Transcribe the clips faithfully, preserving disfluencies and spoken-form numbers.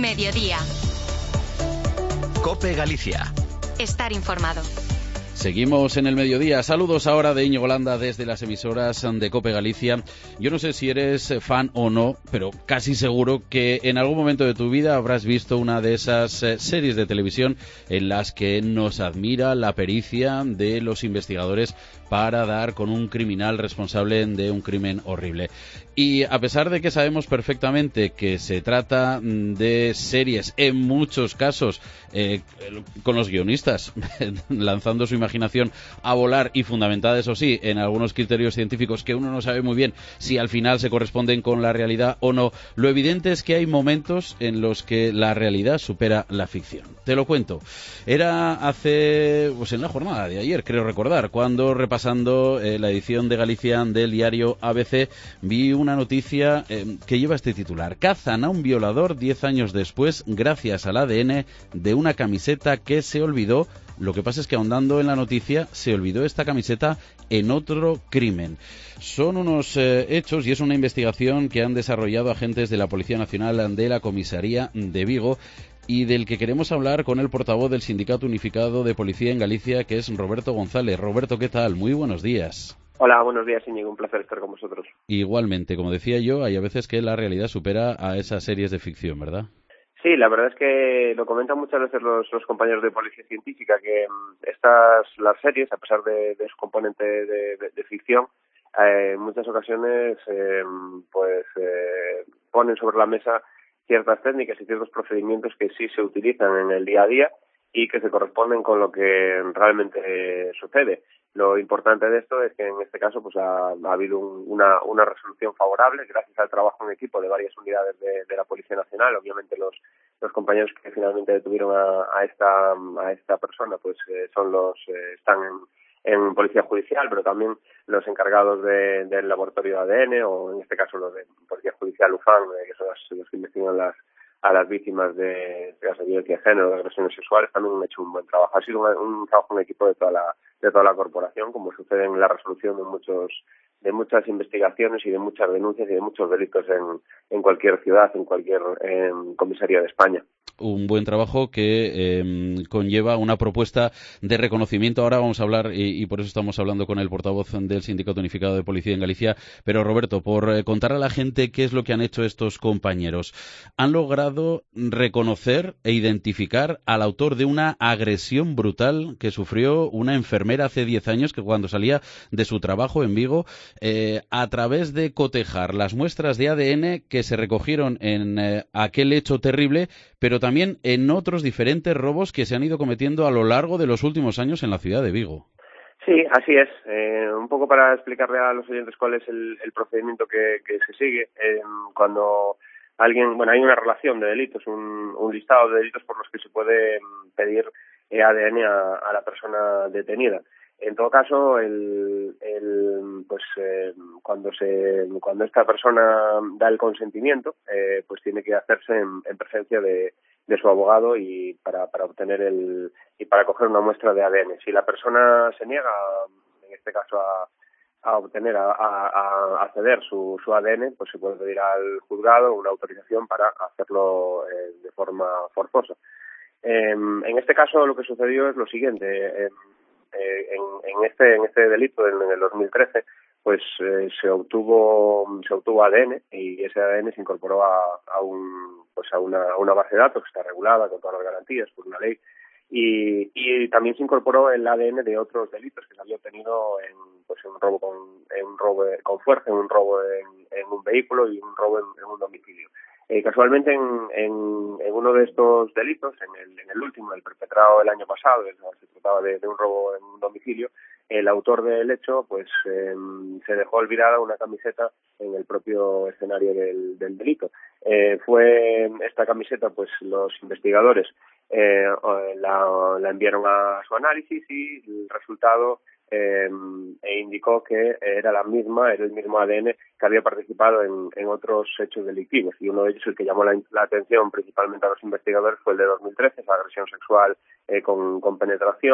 Mediodía. COPE Galicia. Estar informado. Seguimos en el mediodía. Saludos ahora de Íñigo Landa desde las emisoras de COPE Galicia. Yo no sé si eres fan o no, pero casi seguro que en algún momento de tu vida habrás visto una de esas eh, series de televisión en las que nos admira la pericia de los investigadores para dar con un criminal responsable de un crimen horrible. Y a pesar de que sabemos perfectamente que se trata de series, en muchos casos, eh, con los guionistas lanzando su imaginación a volar y fundamentada, eso sí, en algunos criterios científicos que uno no sabe muy bien si al final se corresponden con la realidad o no, lo evidente es que hay momentos en los que la realidad supera la ficción. Te lo cuento. Era hace, pues en la jornada de ayer, creo recordar, cuando repasando eh, la edición de Galicia del diario A B C, vi una noticia eh, que lleva este titular: cazan a un violador diez años después gracias al A D N de una camiseta que se olvidó. Lo que pasa es que, ahondando en la noticia, se olvidó esta camiseta en otro crimen. Son unos eh, hechos y es una investigación que han desarrollado agentes de la Policía Nacional de la Comisaría de Vigo y del que queremos hablar con el portavoz del Sindicato Unificado de Policía en Galicia, que es Roberto González. Roberto, ¿qué tal? Muy buenos días. Hola, buenos días, Íñigo. Un placer estar con vosotros. Igualmente, como decía yo, hay a veces que la realidad supera a esas series de ficción, ¿verdad? Sí, la verdad es que lo comentan muchas veces los, los compañeros de policía científica, que estas las series, a pesar de, de su componente de, de, de ficción, eh, en muchas ocasiones eh, pues eh, ponen sobre la mesa ciertas técnicas y ciertos procedimientos que sí se utilizan en el día a día y que se corresponden con lo que realmente eh, sucede. Lo importante de esto es que en este caso pues ha, ha habido un, una, una resolución favorable gracias al trabajo en equipo de varias unidades de, de la Policía Nacional. Obviamente los los compañeros que finalmente detuvieron a, a esta a esta persona pues eh, son los eh, están en, en Policía Judicial, pero también los encargados de, del laboratorio de A D N, o en este caso los de Policía Judicial U F A N, eh, que son los, los que investigan las a las víctimas de, de la violencia de género, de agresiones sexuales, también han hecho un buen trabajo. Ha sido un, un trabajo en equipo de toda la de toda la corporación, como sucede en la resolución de muchos de muchas investigaciones y de muchas denuncias y de muchos delitos en, en cualquier ciudad, en cualquier eh, comisaría de España. Un buen trabajo que eh, conlleva una propuesta de reconocimiento. Ahora vamos a hablar, y, y por eso estamos hablando con el portavoz del Sindicato Unificado de Policía en Galicia. Pero, Roberto, por eh, contar a la gente qué es lo que han hecho estos compañeros, han logrado reconocer e identificar al autor de una agresión brutal que sufrió una enfermera hace diez años, que cuando salía de su trabajo en Vigo, eh, a través de cotejar las muestras de A D N que se recogieron en eh, aquel hecho terrible, pero también en otros diferentes robos que se han ido cometiendo a lo largo de los últimos años en la ciudad de Vigo. Sí, así es. Eh, un poco para explicarle a los oyentes cuál es el, el procedimiento que, que se sigue. Eh, cuando alguien, bueno, hay una relación de delitos, un, un listado de delitos por los que se puede pedir eh, A D N a, a la persona detenida. En todo caso, el, el pues eh, cuando se cuando esta persona da el consentimiento, eh, pues tiene que hacerse en, en presencia de, de su abogado y para para obtener el y para coger una muestra de A D N. Si la persona se niega, en este caso a, a obtener a, a, a ceder su, su A D N, pues se puede pedir al juzgado una autorización para hacerlo eh, de forma forzosa. Eh, en este caso, lo que sucedió es lo siguiente. Eh, Eh, en, en este en este delito en, en el dos mil trece pues eh, se obtuvo se obtuvo A D N y ese A D N se incorporó a, a un pues a una, a una base de datos que está regulada con todas las garantías por una ley y, y también se incorporó el A D N de otros delitos que se había obtenido en pues en un robo con en un robo con fuerza, en un robo en, en un vehículo y un robo en, en un domicilio. Eh, casualmente en, en, en uno de estos delitos, en el, en el último, el perpetrado el año pasado, se trataba de, de un robo en un domicilio, el autor del hecho pues eh, se dejó olvidada una camiseta en el propio escenario del, del delito. Eh, fue esta camiseta, pues los investigadores eh, la, la enviaron a su análisis y el resultado Eh, e indicó que era la misma, era el mismo A D N que había participado en, en otros hechos delictivos, y uno de ellos, el que llamó la, la atención principalmente a los investigadores, fue el de dos mil trece, esa agresión sexual eh, con, con penetración,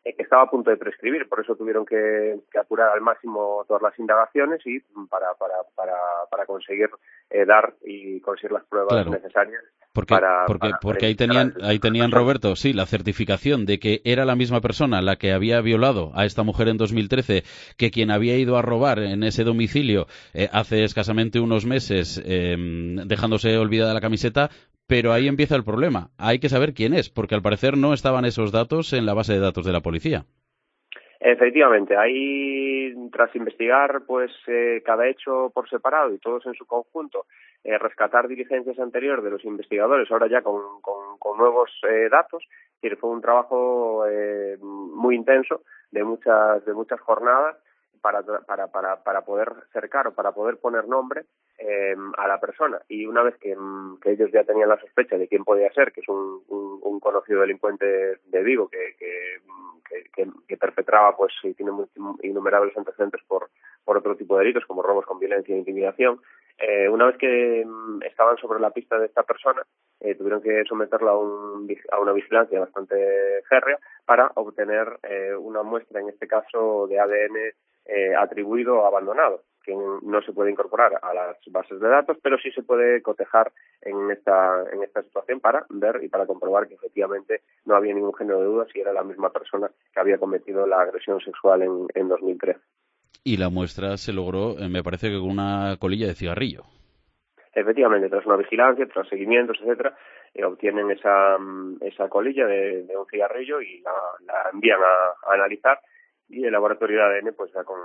eh, que estaba a punto de prescribir. Por eso tuvieron que, que apurar al máximo todas las indagaciones y para, para, para, para conseguir eh, dar y conseguir las pruebas claro. necesarias. Porque, para, porque, para, porque para ahí tenían, ahí tenían, Roberto, sí, la certificación de que era la misma persona la que había violado a esta mujer en dos mil trece que quien había ido a robar en ese domicilio eh, hace escasamente unos meses, eh, dejándose olvidada la camiseta, pero ahí empieza el problema. Hay que saber quién es, porque al parecer no estaban esos datos en la base de datos de la policía. Efectivamente, ahí tras investigar pues eh, cada hecho por separado y todos en su conjunto, eh, rescatar diligencias anteriores de los investigadores, ahora ya con, con, con nuevos eh, datos, es decir, fue un trabajo eh, muy intenso de muchas de muchas jornadas para para para para poder cercar o para poder poner nombre eh, a la persona. Y una vez que, que ellos ya tenían la sospecha de quién podía ser, que es un, un, un conocido delincuente de Vigo que, que, que, que perpetraba pues y tiene muy, innumerables antecedentes por por otro tipo de delitos como robos con violencia e intimidación, eh, una vez que mm, estaban sobre la pista de esta persona, eh, tuvieron que someterla a, un, a una vigilancia bastante férrea para obtener eh, una muestra, en este caso de A D N eh, atribuido o abandonado, que no se puede incorporar a las bases de datos, pero sí se puede cotejar en esta en esta situación para ver y para comprobar que efectivamente no había ningún género de duda si era la misma persona que había cometido la agresión sexual en, en dos mil trece. Y la muestra se logró, eh, me parece que con una colilla de cigarrillo. Efectivamente, tras una vigilancia, tras seguimientos, etcétera, eh, obtienen esa esa colilla de, de un cigarrillo y la, la envían a, a analizar, y el laboratorio de A D N pues da con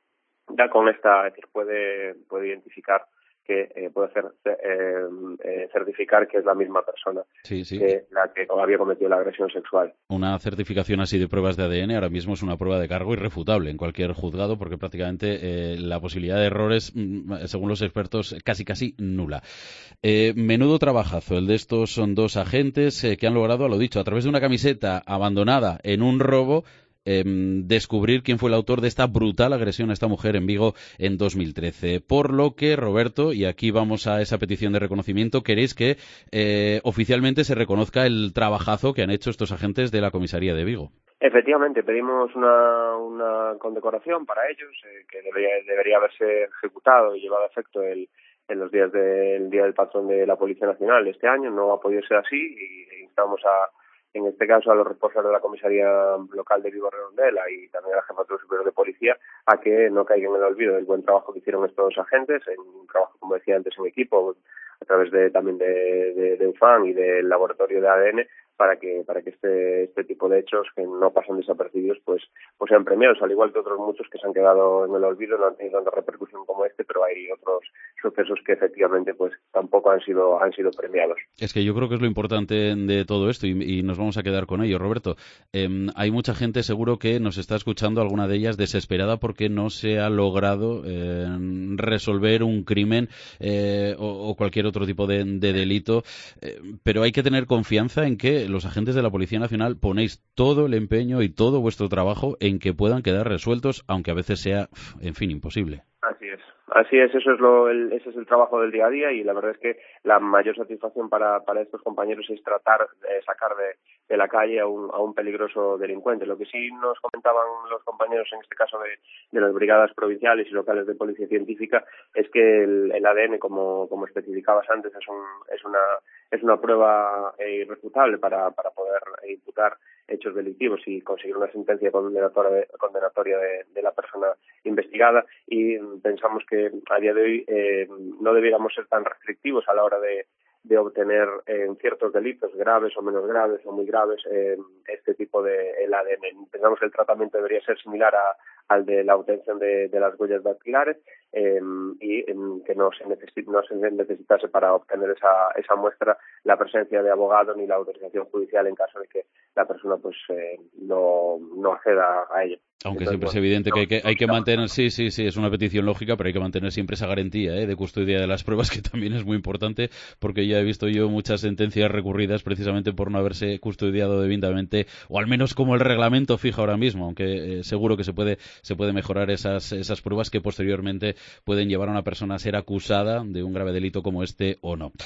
da con esta, es decir, puede puede identificar que eh, puede hacer eh, eh, certificar que es la misma persona sí, sí. que la que había cometido la agresión sexual. Una certificación así de pruebas de A D N ahora mismo es una prueba de cargo irrefutable en cualquier juzgado, porque prácticamente eh, la posibilidad de errores, según los expertos, casi casi nula. Eh, menudo trabajazo el de estos son dos agentes eh, que han logrado, a lo dicho, a través de una camiseta abandonada en un robo, Eh, descubrir quién fue el autor de esta brutal agresión a esta mujer en Vigo en dos mil trece. Por lo que, Roberto, y aquí vamos a esa petición de reconocimiento, queréis que eh, oficialmente se reconozca el trabajazo que han hecho estos agentes de la comisaría de Vigo. Efectivamente, pedimos una, una condecoración para ellos, eh, que debería, debería haberse ejecutado y llevado a efecto el, en los días del Día del Patrón de la Policía Nacional este año. No ha podido ser así y instamos a en este caso a los responsables de la comisaría local de Vigo Redondela y también a la Jefatura Superior de Policía a que no caigan en el olvido del buen trabajo que hicieron estos agentes, en un trabajo, como decía antes, en equipo, a través de también de, de, de U F A N y del laboratorio de A D N, para que para que este este tipo de hechos que no pasan desapercibidos pues pues sean premiados, al igual que otros muchos que se han quedado en el olvido, no han tenido tanta repercusión como este, pero hay otros sucesos que efectivamente pues tampoco han sido han sido premiados. Es que yo creo que es lo importante de todo esto y, y nos vamos a quedar con ello, Roberto. Eh, hay mucha gente seguro que nos está escuchando, alguna de ellas desesperada porque no se ha logrado eh, resolver un crimen eh, o, o cualquier otro tipo de, de delito, eh, pero hay que tener confianza en que los agentes de la Policía Nacional ponéis todo el empeño y todo vuestro trabajo en que puedan quedar resueltos, aunque a veces sea, en fin, imposible. Así es. Así es, eso es lo, el, ese es el trabajo del día a día, y la verdad es que la mayor satisfacción para, para estos compañeros es tratar de sacar de, de la calle a un, a un peligroso delincuente. Lo que sí nos comentaban los compañeros, en este caso de, de las brigadas provinciales y locales de policía científica, es que el, el A D N, como, como especificabas antes, es, un, es una es una prueba eh, irrefutable para, para poder imputar hechos delictivos y conseguir una sentencia condenatoria de, condenatoria de, de la persona investigada, y pensamos que a día de hoy eh, no debiéramos ser tan restrictivos a la hora de, de obtener en eh, ciertos delitos graves o menos graves o muy graves eh, este tipo de el A D N. Pensamos que el tratamiento debería ser similar a, al de la obtención de, de las huellas dactilares eh, y eh, que no se, necesi- no se necesitase para obtener esa, esa muestra la presencia de abogado ni la autorización judicial en caso de que la persona pues eh, no, no acceda a ello. Aunque Entonces, siempre bueno, es evidente no, que hay que, no hay que mantener, sí, sí, sí, es una petición lógica, pero hay que mantener siempre esa garantía ¿eh? de custodia de las pruebas, que también es muy importante, porque ya he visto yo muchas sentencias recurridas precisamente por no haberse custodiado debidamente, o al menos como el reglamento fija ahora mismo, aunque eh, seguro que se puede se puede mejorar esas, esas pruebas que posteriormente pueden llevar a una persona a ser acusada de un grave delito como este o no.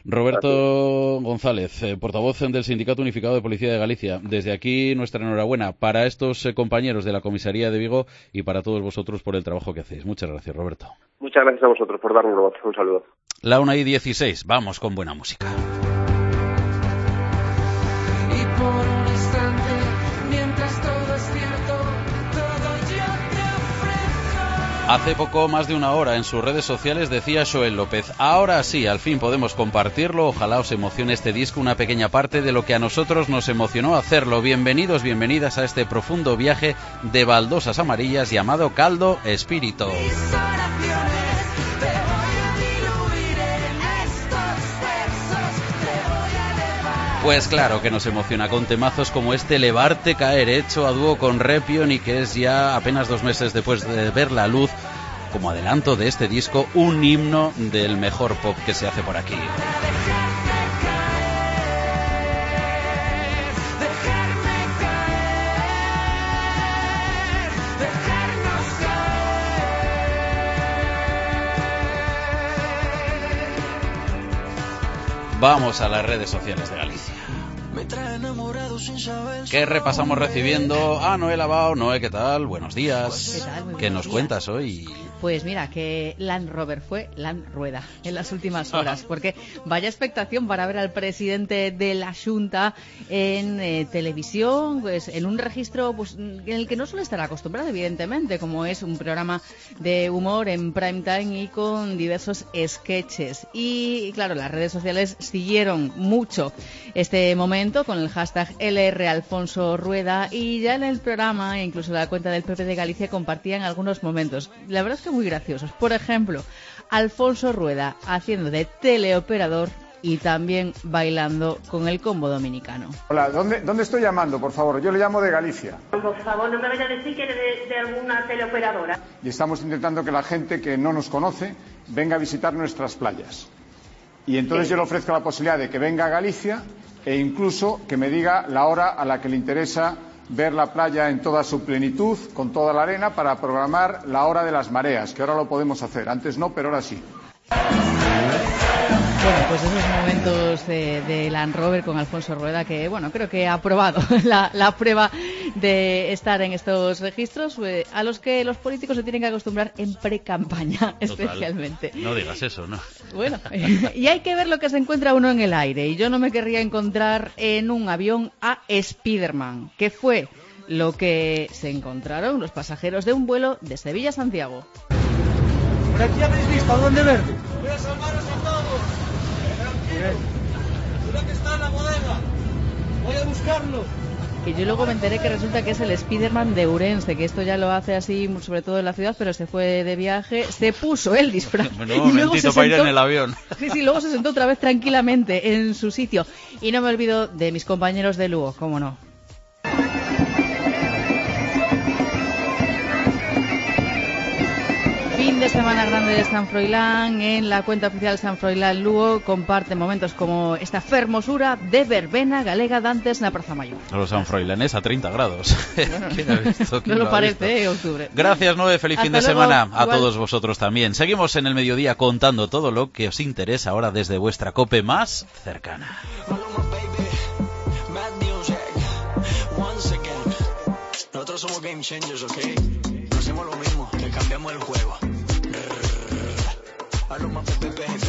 Roberto González, eh, portavoz del Sindicato Unificado de Policía de Galicia. Desde aquí nuestra enhorabuena para estos eh, compañeros de la Comisaría de Vigo y para todos vosotros por el trabajo que hacéis. Muchas gracias, Roberto. Muchas gracias a vosotros por darnos voz. Un saludo. La una y dieciséis, vamos con buena música. Y por un instante, mientras todo es cierto, todo yo te ofrezco. Hace poco más de una hora en sus redes sociales decía Xoel López: ahora sí, al fin podemos compartirlo, ojalá os emocione este disco, una pequeña parte de lo que a nosotros nos emocionó hacerlo. Bienvenidos, bienvenidas a este profundo viaje de baldosas amarillas llamado Caldo Espírito. Pues claro que nos emociona con temazos como este Levarte Caer, hecho a dúo con Repion y que es ya apenas dos meses después de ver la luz, como adelanto de este disco, un himno del mejor pop que se hace por aquí. Vamos a las redes sociales de Galicia. ¿Qué repasamos recibiendo a Noé Lavao? Noé, ¿qué tal? Buenos días. ¿Qué tal? Muy ¿Qué nos días. cuentas hoy? Pues mira, que Land Rover fue Land Rueda en las últimas horas, porque vaya expectación para ver al presidente de la Xunta en eh, televisión, pues en un registro pues, en el que no suele estar acostumbrado, evidentemente, como es un programa de humor en prime time y con diversos sketches. Y claro, las redes sociales siguieron mucho este momento con el hashtag L R Alfonso Rueda, y ya en el programa, incluso la cuenta del P P de Galicia, compartían algunos momentos. La verdad es que muy graciosos. Por ejemplo, Alfonso Rueda haciendo de teleoperador y también bailando con el combo dominicano. Hola, ¿dónde, ¿dónde estoy llamando, por favor? Yo le llamo de Galicia. Por favor, no me vaya a decir que eres de, de alguna teleoperadora. Y estamos intentando que la gente que no nos conoce venga a visitar nuestras playas. Y entonces Sí. yo le ofrezco la posibilidad de que venga a Galicia e incluso que me diga la hora a la que le interesa ver la playa en toda su plenitud, con toda la arena, para programar la hora de las mareas, que ahora lo podemos hacer. Antes no, pero ahora sí. Bueno, pues esos momentos de, de Land Rover con Alfonso Rueda, que bueno, creo que ha aprobado la, la prueba de estar en estos registros, eh, a los que los políticos se tienen que acostumbrar en pre-campaña, especialmente. No digas eso, ¿no? Bueno, y hay que ver lo que se encuentra uno en el aire, y yo no me querría encontrar en un avión a Spiderman, que fue lo que se encontraron los pasajeros de un vuelo de Sevilla a Santiago. Por aquí habéis visto a Duende Verde. Voy a salvaros a todos. Tranquilo. que está en la bodega. Voy a buscarlo. Que yo luego me enteré que resulta que es el Spiderman de Ourense, que esto ya lo hace así, sobre todo en la ciudad, pero se fue de viaje, se puso el disfraz. Bueno, un momentito para ir en el avión. Sí, sí, luego se sentó otra vez tranquilamente en su sitio. Y no me olvido de mis compañeros de Lugo, cómo no. Fin de semana grande de San Froilán. En la cuenta oficial San Froilán Lugo comparte momentos como esta fermosura de verbena galega dantes na Praza Mayor. Los sanfroilanes a treinta grados. Bueno, ¿Quién ha visto? ¿Quién no lo ha parece, visto? eh, octubre. Gracias, Noé. Feliz Hasta fin de luego. semana a Igual. todos vosotros también. Seguimos en el mediodía contando todo lo que os interesa ahora desde vuestra COPE más cercana. Nosotros somos game changers, ¿ok? No hacemos lo mismo, le cambiamos el juego. A lo más P P P,